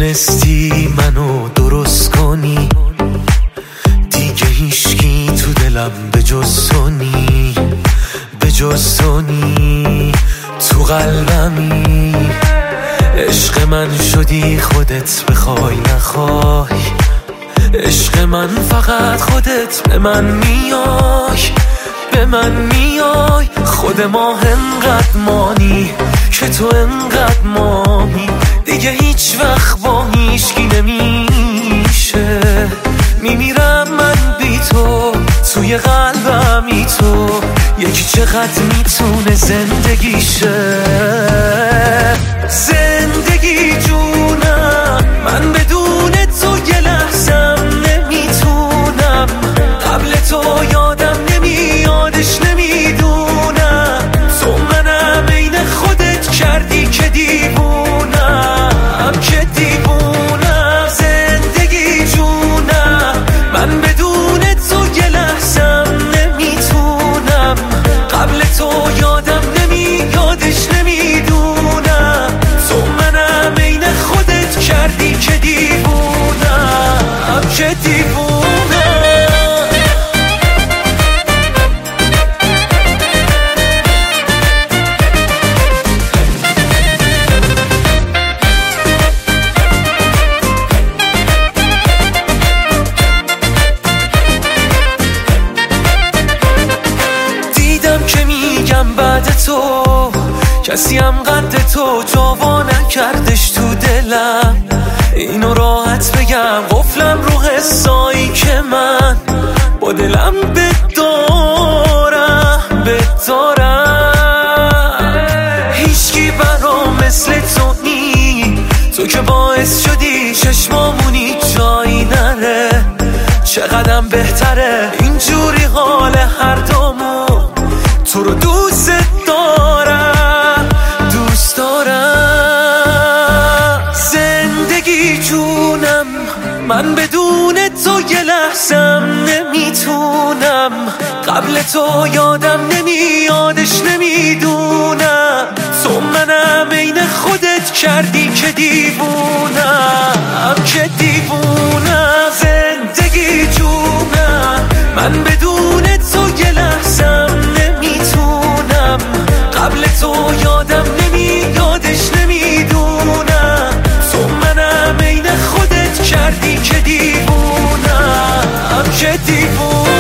تونستی منو درست کنی، دیگه هیچکی تو دلم به جز تو نی، به جز تو نی، تو قلبمی. عشق من شدی خودت بخوای نخوای، عشق من فقط خودت به من میای، به من میای. خود ما انقدر مانی که تو انقدر مانی، دیگه هیچ وقت با هیچکی نمیشه. میمیرم من بی تو، توی قلبمی تو، یکی چقدر میتونه زندگیشه. زندگی جونم، من بدون تو یه لحظم نمیتونم. قبل تو یادم نمیادش نمیدونم، تو منم عین خودت کردی که دیوونم، که دیوونم. زندگی جونم، من بدون تو یه لحظم نمیتونم. قبل تو یادم نمیادش نمیدونم، تو منم عین خودت کردی که دیوونم، که دیوونم. بعد تو کسی هم قد تو جوا نکردش تو دلم. اینو راحت بگم قفلم رو حسایی که من با دلم بدارم، بدارم. هیچکی برام مثل تو نی، تو که باعث شدی چشمامونی جایی نره. چقدرم بهتره اینجوری حال هر دومون، تو رو دوست دارم، دوست دارم. زندگی جونم، من بدون تو یه لحظم نمیتونم. قبل تو یادم نمیادش نمیدونم، تو منم عین خودت کردی که دیوونم، که دیوونم. زندگی جونم، من بدون تو یه لحظم نمیتونم. قبل تو یادم نمیادش نمیدونم، تو منم عین خودت کردی که دیوونم، که دیوونم.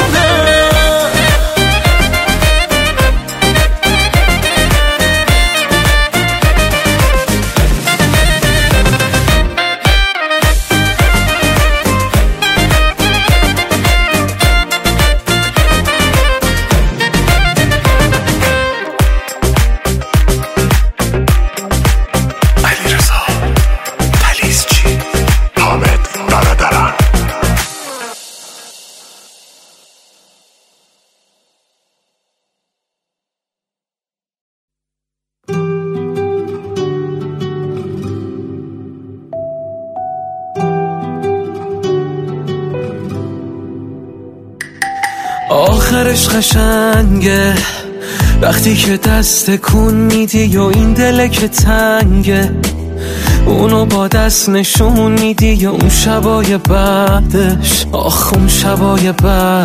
آخرش قشنگه وقتی که دست کن میدی و این دله که تنگه، اونو با دست نشون میدی و اون شبای بعدش، آخ اون شبای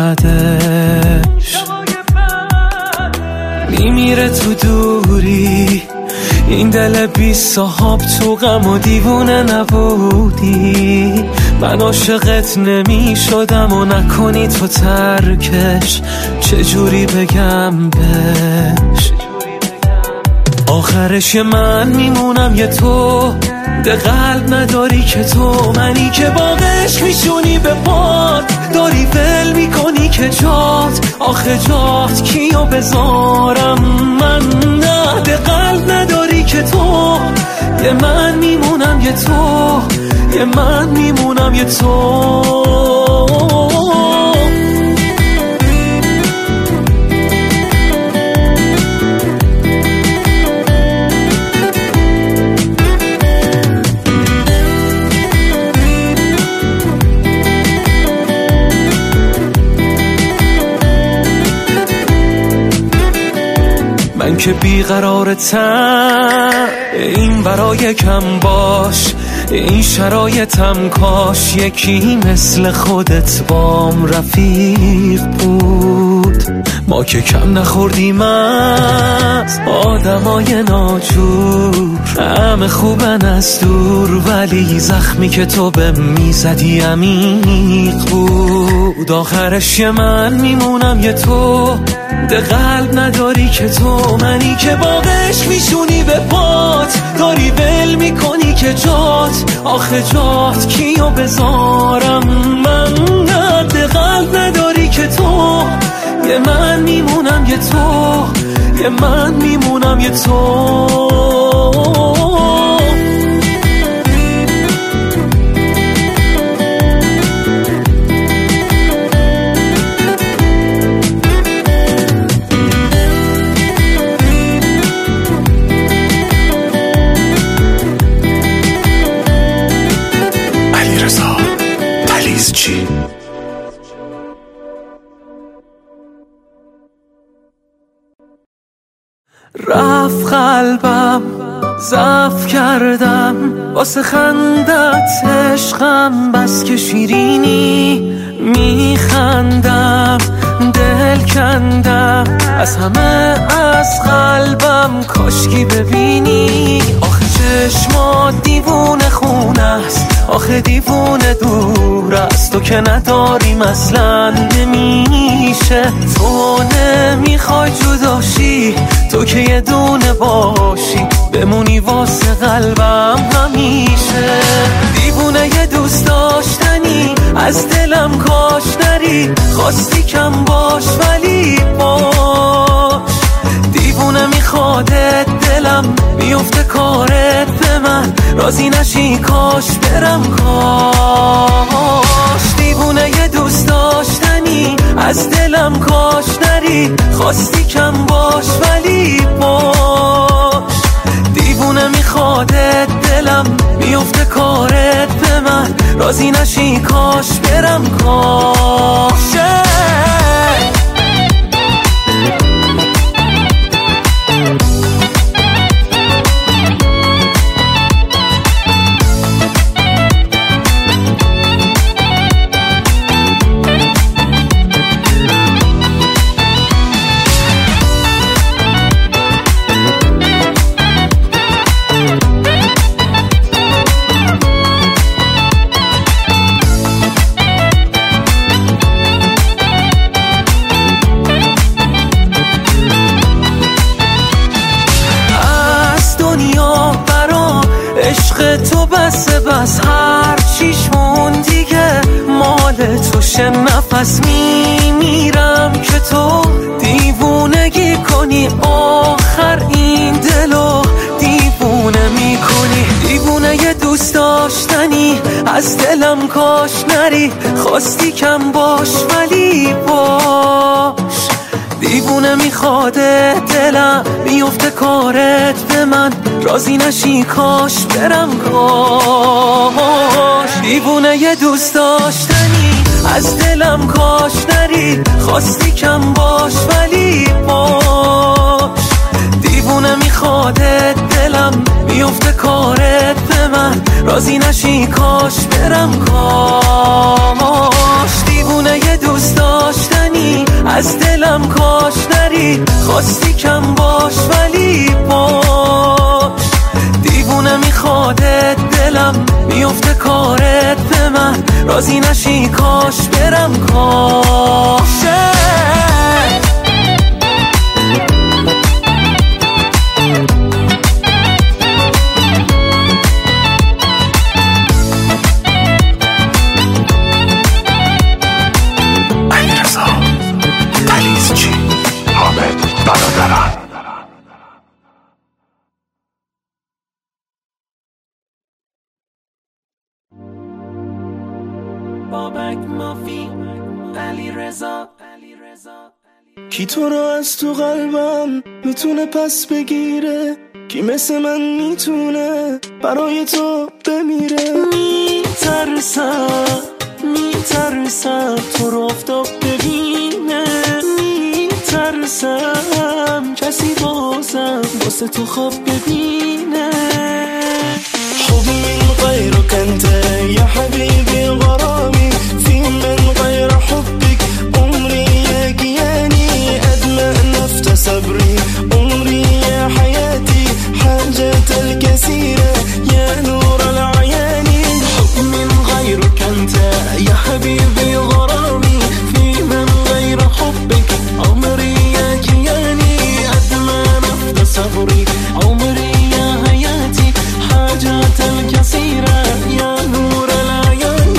بعدش میمیره تو دوری. این دل بی صاحب تو غم و دیوونه نبودی. من عاشقت نمی شدم و نکنی تو ترکش، چجوری بگم بهش. آخرش من میمونم یه تو، ده قلب نداری که تو، منی که باقش میشونی به پات، داری ول میکنی که جات، آخه جات کیو بذارم من. نه ده قلب نداری که تو، یه من میمونم یه تو، یه من میمونم یه تو. من که بیقرارتم، این برای کم باش، این شرایطم کاش یکی مثل خودت بام رفیق بود. ما که کم نخوردیم از آدمای ناجور، همه خوبن از دور، ولی زخمی که تو به میزدی عمیق بود. آخرش یه من میمونم یه تو، ده قلب نداری که تو، منی که با عشق میشونی به پات، داری ول میکنی که جات، آخه جات کیو بذارم من؟ ده قلب نداری که تو، یه من میمونم یه تو، یه من میمونم یه تو. رفت قلبم ضعف کردم واسه خندت، عشقم بس که شیرینی میخندم، دل کندم از همه از قلبم، کاشکی ببینی. آخه چشمات دیوونه خونه است، آخه دیوونه دور است، تو که نداریم اصلا نمیشه. تو نمیخوای جداشی، تو که یه دونه باشی، بمونی واسه قلبم همیشه. دیوونه یه دوست داشتنی، از دلم کاش نری، خواستی کم باش ولی باش. دیوونه میخوادت دلم، میفته کارت به من، راضی نشی کاش برم کاش. دیوونه یه دوست داشتنی، از دلم کاش نری، خواستی کم باش ولی باش. دیوونه میخوادت دلم، میفته کارت به من، راضی نشی کاش برم کاش. عشق تو بس هر چیش مون دیگه مال توشه. نفس میمیرم که تو دیوونگی کنی، آخر این دلو دیوونه میکنی. دیوونه یه دوست داشتنی، از دلم کاش نری، خواستی کم باش ولی باش. دیوونه میخواده دلم، میفته کارت به من، راضی نشی کاش برم کاش. دیوونه یه دوست داشتنی، از دلم کاش نری، خواستی کم باش ولی باش. دیوونه میخواده دلم، میفته کارت به من، راضی نشی کاش برم کاش. دیوونه یه دوست داشتنی، از دلم کاش نری، خواستی کم باش ولی باش. دیوونه میخواده دلم، میفته کارت به من، راضی نشی کاش برم کاش. کی تو رو از تو قلبم میتونه پس بگیره؟ کی مثل من میتونه برای تو بمیره؟ میترسم تو رو آفتاب ببینه، میترسم کسی بازم واسه تو خواب ببینه. خب این غیر أنت يا حبيبي غرامي في من غير حبك عمري يا كياني أدمع نفت صبري عمري يا حياتي حاجة الكثيرة يا نور العيان حب من غيرك أنت يا حبيبي غرامي في من غير حبك عمري يا كياني أدمع نفت صبري عمري يا حياتي حاجات الكثيرة يا نور العيان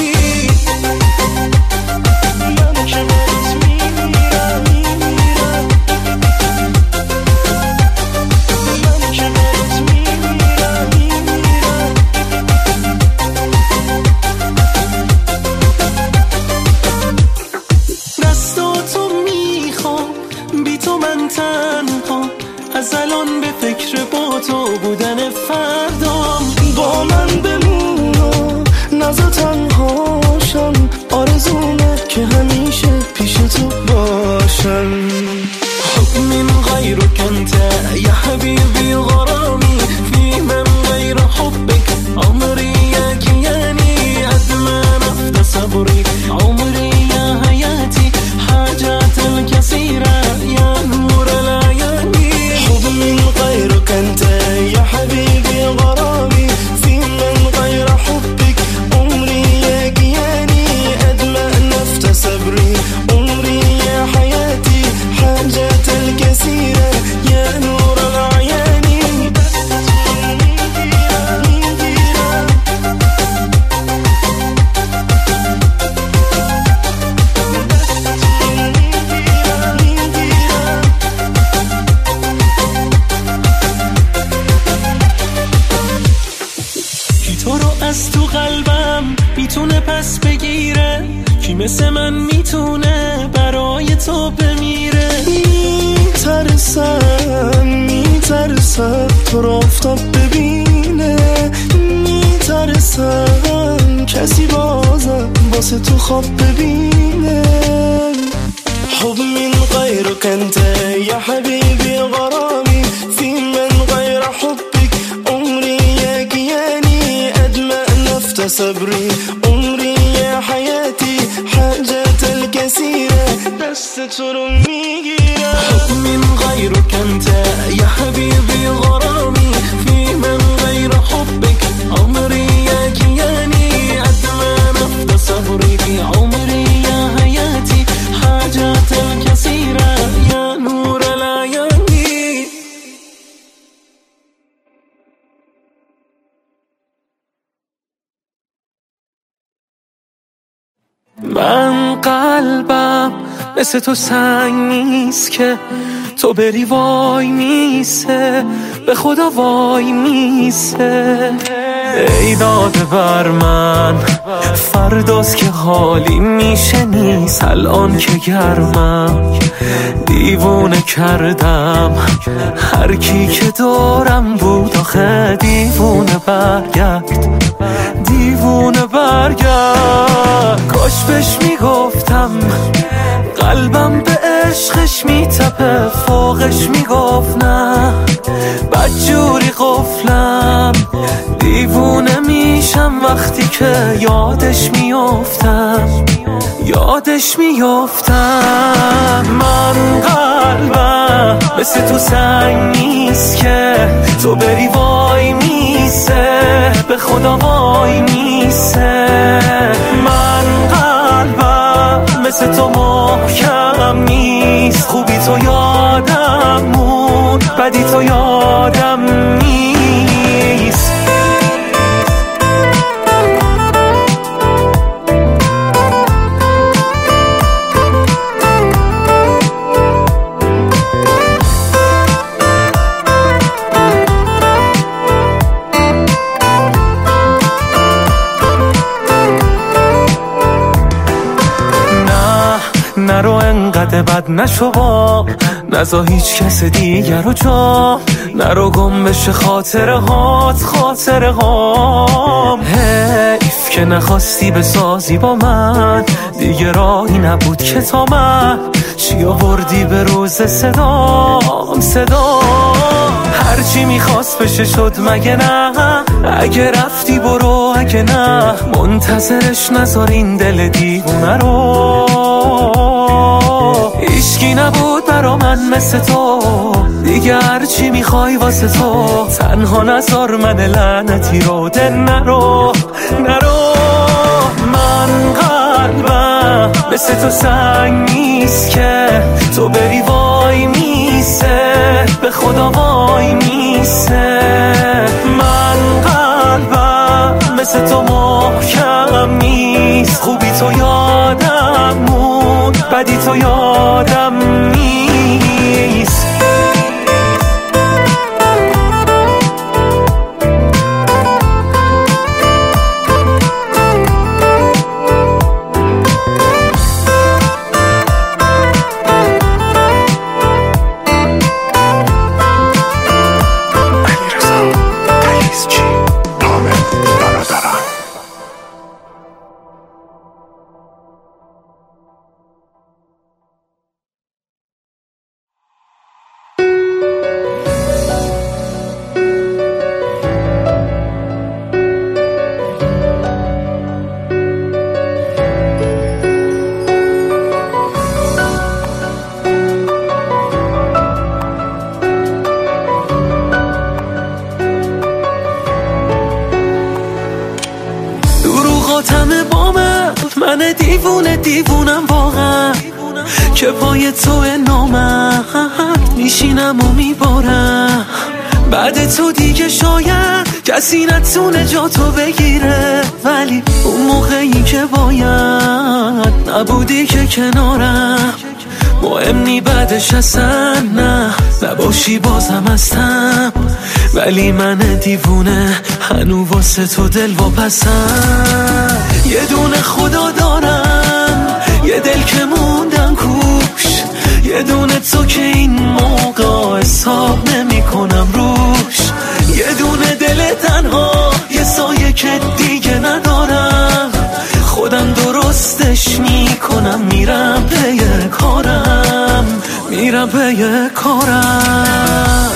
يا نجمة اسمي ميرا ميرا يا نجمة اسمي ميرا ميرا دستاتو میخوام بی تو من تنها از الان به فکر با تو بودن فردام با من بمون و نزا تنهاشم آرزومه که همیشه پیش تو باشم حب من غیرک انت یا حبیبی غرامی فی من غیر حبک عمری یا کیانی أدمع نفت صبری عمری یا حیاتی حاجات الكثيرة يا نور العيان حب من غيرك أنت يا حبيبي غرامي في من غير حبك عمري يا كياني أدمع نفت صبري عمري يا حياتي حاجات الكثيرة يا نور العيان کی تو رو از تو قلبم میتونه پس بگیره کی مثل من میتونه برای تو بمیره میترسم تو رو آفتاب ببینه میترسم کسی بازم واسه تو خواب ببینه حب من غيرك أنت يا حبيبي غرامي في من غير حبك عمري يا كياني أدمع نفت صبري عمري يا حياتي حاجات الكثيرة دست تو رو میگیرم حب من غيرك أنت يا حبيبي غرامي في من غير حبك عمري يا كياني أدمع نفت صبري عمري يا حياتي حاجات الكثيرة يا نور العيان من قلبم مثل تو سنگ نیست که تو بری وای میسه به خدا وای میسه ای داده بر من فرداست که حالی میشه نیست الان که گرمم دیوونه کردم هر کی که دارم بود آخه دیوونه برگرد کاش بهش میگفتم قلبم به عشقش میتپه فوقش میگفت نه بدجوری قفلم دیوونه میشم وقتی که یادش میافتم من قلبم مثل تو سنگ نیست که تو بری وای میسه به خدا وای میسه من قلبم مثل تو محکم نیست خوبی تو یادم مون بدی تو یادم نیست نرو انقدر بد نشو با نزا هیچ کس دیگر رو جا نرو گم بشه خاطره هام حیف که نخواستی بسازی با من دیگه راهی نبود که تا من چی آوردی به روز صدا هرچی میخواست بشه شد مگه نه اگه رفتی برو، اگه نه منتظرش نذار این دل دیوونه رو. هیچکی نبود برا من مثل تو، دیگه هرچی میخوای واسه تو. تنها نذار من لعنتی رو، دل نرو نرو. من قلبم مثل تو سنگ نیست که تو بری وای میسه، به خدا وای میسه. من قلبم مثل تو محکم نیست، خوبی تو یادم موند، بدی تو یادم نیست. من دیوونم واقعا که پای تو نامرد میشینم و میبارم. بعد تو دیگه شاید کسی نتونه جا تو بگیره، ولی اون موقعی که باید نبودی که کنارم. مهم نی بعدش اصلا نباشی بازم هستم، ولی من دیوونه هنو واسه تو دل واپسم. یه دونه خدا دارم، یه دل که موندم کوش، یه دونه تو که این موقع حساب نمی کنم روش. یه دونه دل تنها، یه سایه که دیگه ندارم. خودم درستش میکنم، میرم پی کارم، میرم پی کارم.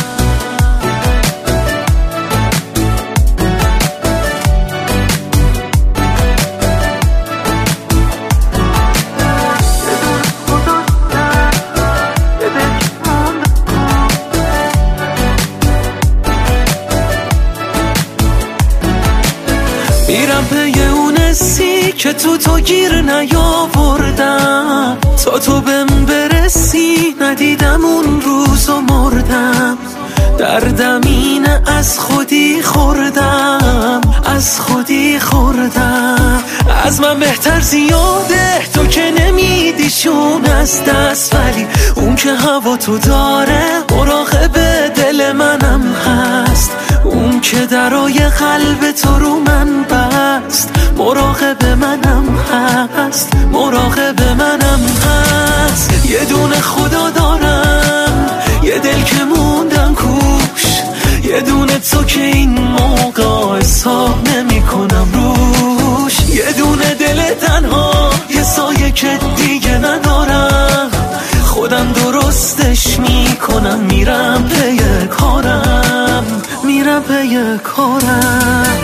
میرم پی اون حسی که تو گیر نیاوردم، تا تو بهم برسی ندیدم اون روز و مردم. دردم اینه از خودی خوردم، از خودی خوردم. از من بهتر زیاده تو که نمیدیشون از دست، ولی اون که هوا تو داره مراقب دل منم هست. اون که درای قلب تو رو من بست، مراقب منم هست، مراقب منم هست. یه دونه خدا دارم، یه دل که موندم کوش، یه دونه تو که این موقع حساب نمی کنم روش. یه دونه دل تنها، یه سایه که دیگه ندارم. خودم درستش میکنم، میرم پی کارم، میرم پی کارم.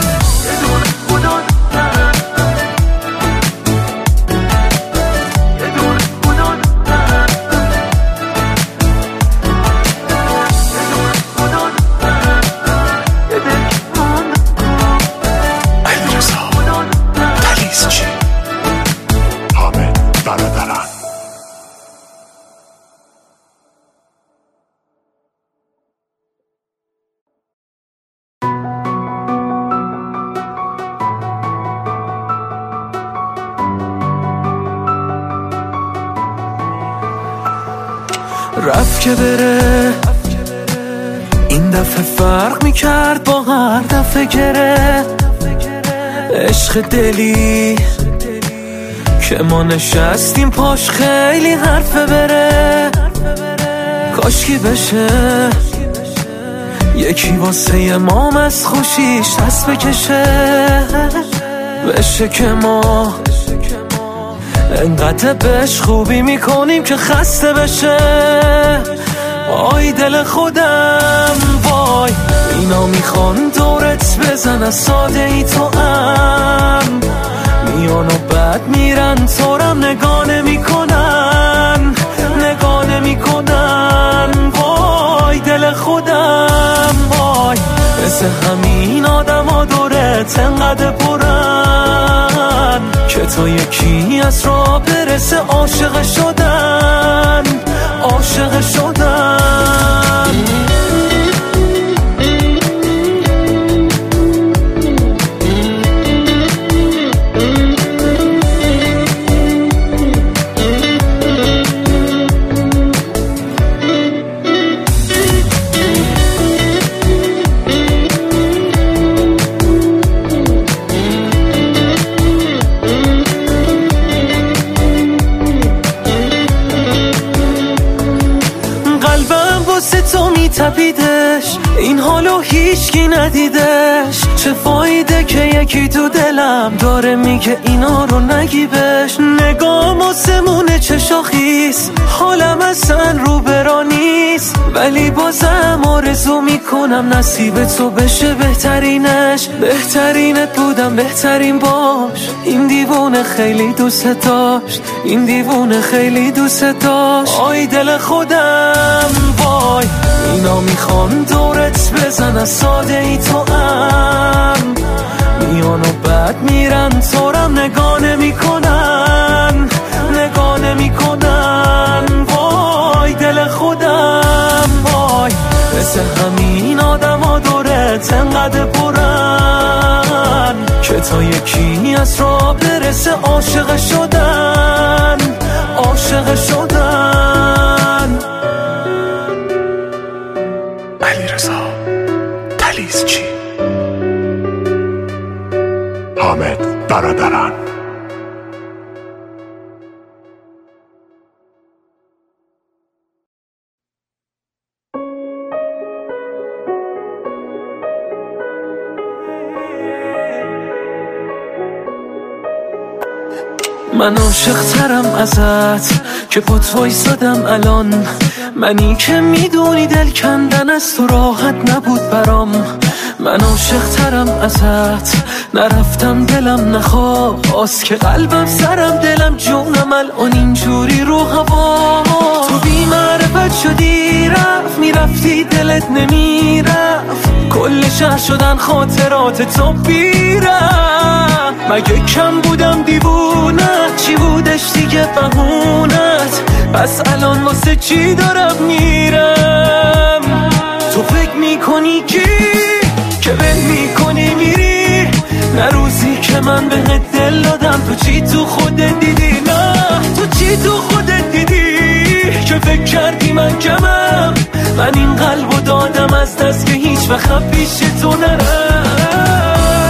رفت که بره، این دفعه فرق میکرد با هر دفعه گره. عشق دلی که ما نشستیم پاش خیلی حرفه بره. کاشکی بشه یکی واسه مام از خوشیش دست بکشه، بشه که ما انقدر بهش خوبی میکنیم که خسته بشه. آی دل خودم وای، این اینا میخوان دورت بزن از ساده ای تو هم میان و بعد میرن تورم نگاه نمیکنن وای دل خودم وای مثل همین آدم ها دورت انقدر پرن که تا یکی از راه برسه عاشق شدن تپیدش این حالو هیچکی ندیدش چه فایده که یکی تو دلم داره میگه اینا رو نگی بهش نگام آسمونه چه شاخیست حالم اصلا رو برا نیست ولی بازم آرزو میکنم نصیب تو بشه بهترینت بودم بهترین باش این دیوونه خیلی دوست داشت آی دل خودم وای اینا میخوان دورت بزن از ساده ای تو هم میان و بعد میرن تورم نگاه نمیکنن وای دل خودم وای مثل همین آدم ها دورت انقدر پرن که تا یکی از راه برسه عاشق شدن علیرضا تلیزچی حامد برادران من عاشق ترم ازت که پات وایسادم الان منی که میدونی دل کندن از تو راحت نبود برام من عاشق ترم ازت نرفتم دلم نخواست که قلبم سرم دلم جونم الان اینجوری رو هوا تو بی معرفت شدی میرفتی دلت نمیرفت کل شهر شدن خاطرات تو بیرم مگه کم بودم دیوونت چی بودش دیگه بهونت پس الان واسه چی دارم میرم تو فکر میکنی که بل میکنی میری نه روزی که من بهت دل دادم تو چی تو خودت دیدی نه تو چی تو خودت دیدی که فکر کردی من کمم من این قلبو دادم از دست که هیچ وقت پیش تو نرم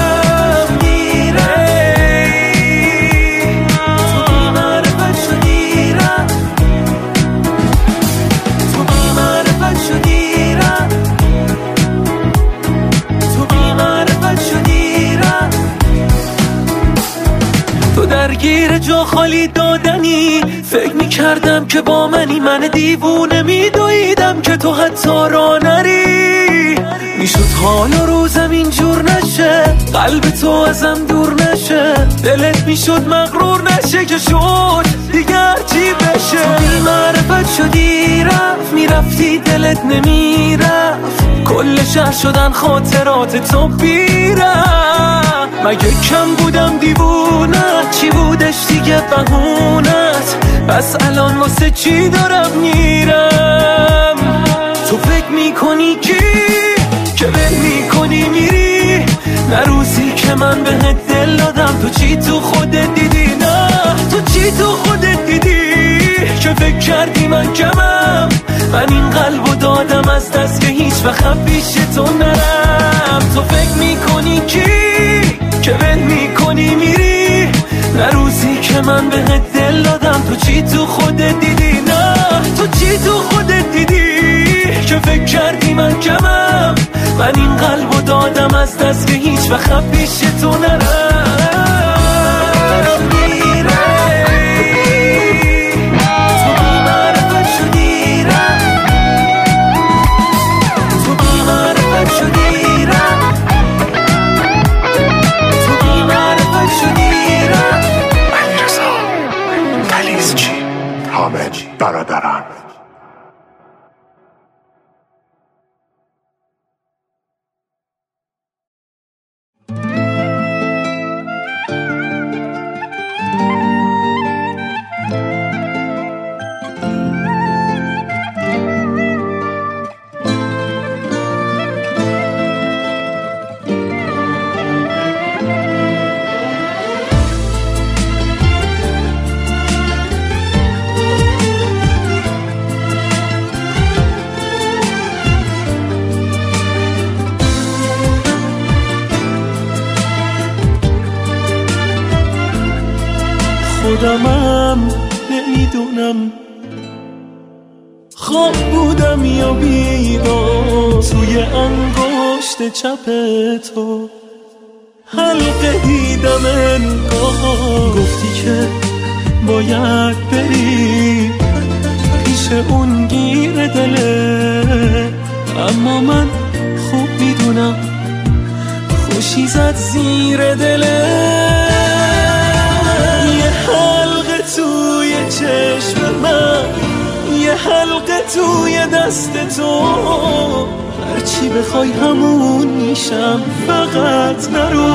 درگیر جا خالی دادنی فکر میکردم که با منی من دیوونه میدویدم که تو حتی را نری میشد حال و روزم اینجور نشه قلب تو ازم دور نشه دلت میشد مغرور نشه که شد دیگر چی بشه تو بی معرفت شدی میرفتی دلت نمیرفت کل شهر شدن خاطرات تو بیرم مگه کم بودم دیوونت چی بودش دیگه بهونت پس الان واسه چی دارم میرم تو فکر میکنی که بل میکنی میری نه روزی که من بهت دل دادم تو چی تو خودت دیدی نه تو چی تو خودت دیدی که فکر کردی من کمم من این قلبو دادم از دست که هیچ وقت پیش تو نرم تو فکر میکنی که بل میکنی میری نه روزی که من بهت دل دادم تو چی تو خودت دیدی نه تو چی تو خودت دیدی که فکر کردی من کمم من این قلبو دادم از دست که هیچ وقت پیش تو نرم شدی برادران. خودمم نمیدونم خواب بودم یا بیدار، توی انگشت چپ تو حلقه دیدم انگار. گفتی که باید بری پیش اون گیر دله، اما من خوب میدونم خوشی زد زیر دله. حلقه توی چشم من، یه حلقه توی دست تو، هرچی بخوای همون میشم، فقط نرو.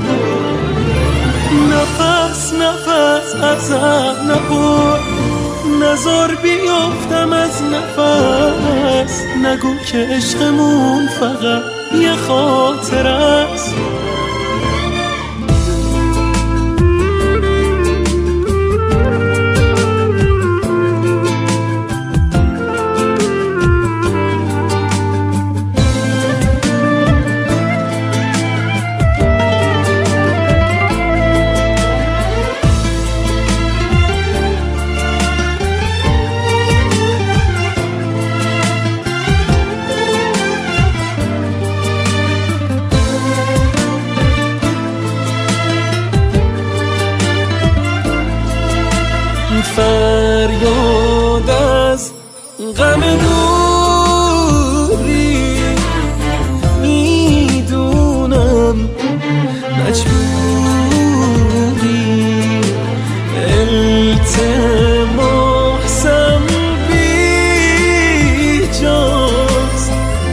نفس نفس ازم نبر، نزار بیافتم از نفس. نگو که عشقمون فقط یه خاطر است. فریاد از غم دوری، میدونم مجبوری، التماسم بیجاست،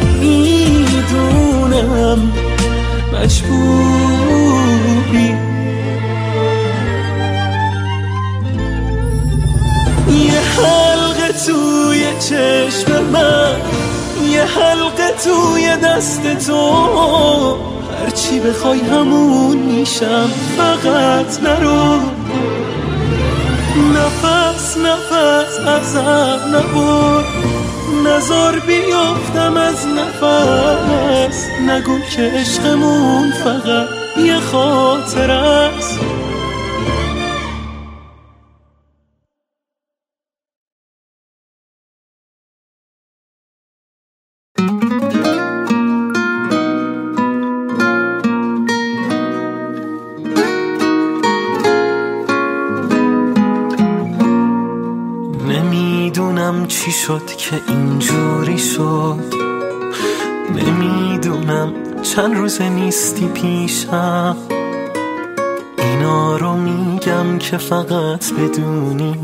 میدونم مجبوری. یه حلقه توی چشم من، یه حلقه توی دست تو، هرچی بخوای همون میشم، فقط نرو. نفس نفس ازم نبر، نزار بیافتم از نفس. نگو که عشقمون فقط یه خاطر است. نمیدونم چی شد که اینجوری شد، نمیدونم چند روز نیستی پیشم. اینا رو میگم که فقط بدونی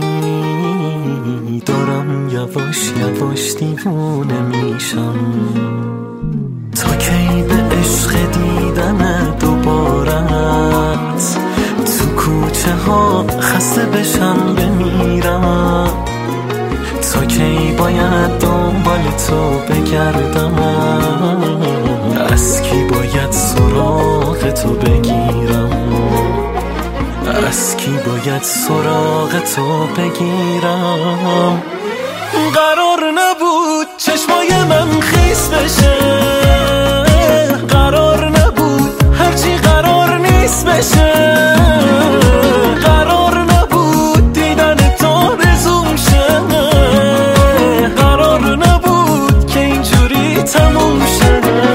دارم یواش یواش دیوونه میشم. تا کی به عشق دیدن دوبارت تو کوچه ها خسته بشم بمیرم. تا کی باید دنبال تو بگردم، از کی باید سراغ تو بگیرم، از کی باید سراغ تو بگیرم. قرار نبود چشمای من خیس بشه، قرار نبود هرچی قرار نیست بشه، قرار نبود دیدن تو رزوم شه، قرار نبود که اینجوری تموم شده.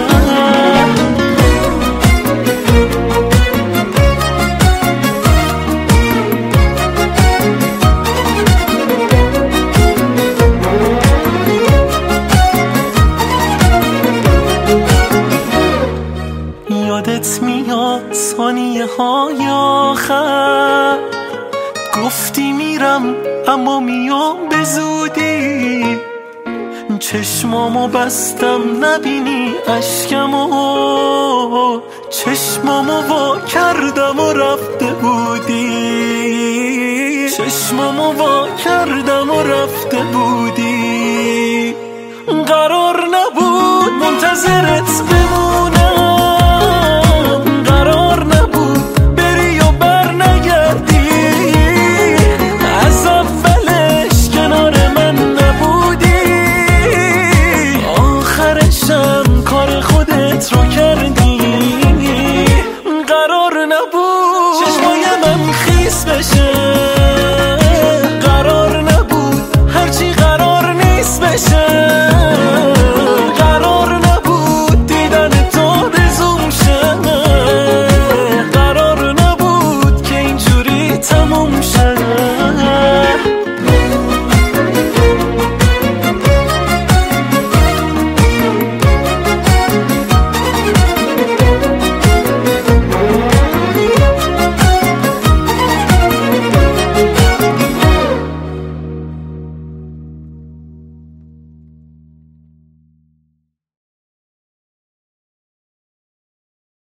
یادت میاد ثانیه های گفتی میرم اما میام به زودی، چشمامو بستم نبینی اشکمو، چشمامو وا کردم و رفته بودی، چشمامو وا کردم و رفته بودی. قرار نبود منتظرت بمونم،